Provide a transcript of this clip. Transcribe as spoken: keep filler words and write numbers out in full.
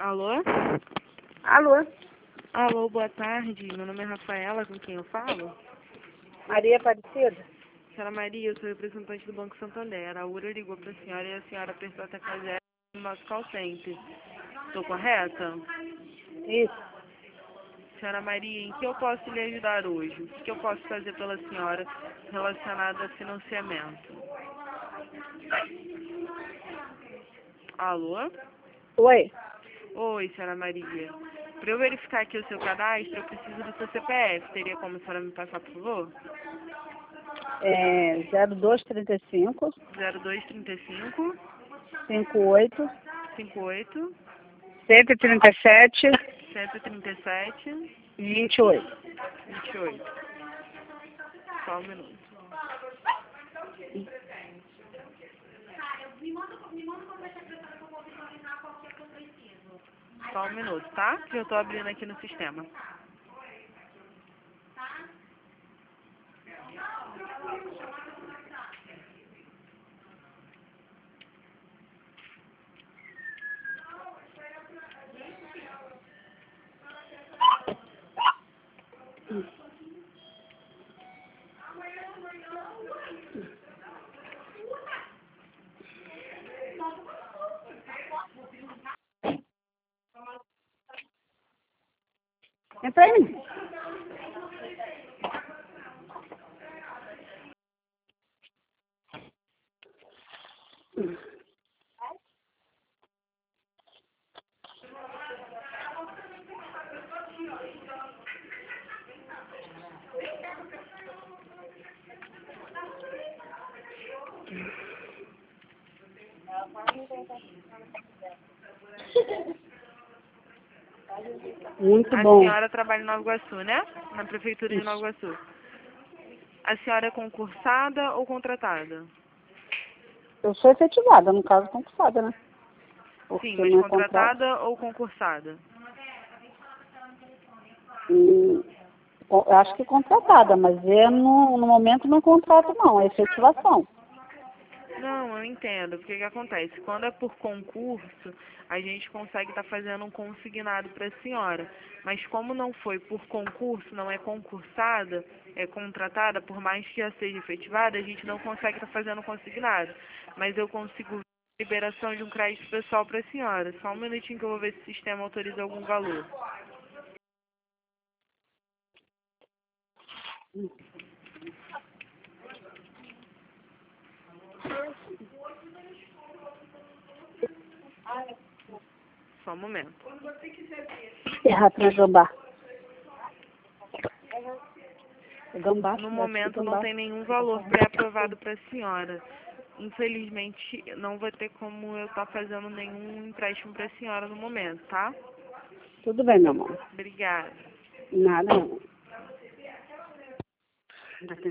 Alô? Alô, Alô, boa tarde. Meu nome é Rafaela, com quem eu falo? Maria Aparecida? Senhora Maria, eu sou representante do Banco Santander. A URA ligou para a senhora e a senhora apertou a tecla zero no nosso call center. Estou correta? Isso. Senhora Maria, em que eu posso lhe ajudar hoje? O que eu posso fazer pela senhora relacionado a financiamento? Alô? Oi, Oi, senhora Maria. Para eu verificar aqui o seu cadastro, eu preciso do seu C P F. Teria como a senhora me passar, por favor? é zero dois trinta e cinco, zero dois trinta e cinco, cinquenta e oito, cinquenta e oito, cento e trinta e sete, cento e trinta e sete, vinte e oito. vinte e oito. Só um minuto. Só um minuto, tá? Que eu tô abrindo aqui no sistema. Entra aí. Muito A bom. senhora trabalha em Nova Iguaçu, né? Na prefeitura de Isso. Nova Iguaçu. A senhora é concursada ou contratada? Eu sou efetivada, no caso concursada, né? Porque Sim, mas não é contrato. contratada ou concursada? Hum, eu acho que contratada, mas é no, no momento não é contrato não, é efetivação. Não, eu entendo. Porque que acontece? Quando é por concurso, a gente consegue estar fazendo um consignado para a senhora. Mas como não foi por concurso, não é concursada, é contratada, por mais que já seja efetivada, a gente não consegue estar fazendo consignado. Mas eu consigo liberação de um crédito pessoal para a senhora. Só um minutinho que eu vou ver se o sistema autoriza algum valor. Só um momento. Errar para gambá. Gambá, No acho que momento não gambá. tem nenhum valor pré-aprovado para a senhora. Infelizmente, não vai ter como eu estar fazendo nenhum empréstimo para a senhora no momento, tá? Tudo bem, meu amor. Obrigada. Nada, não.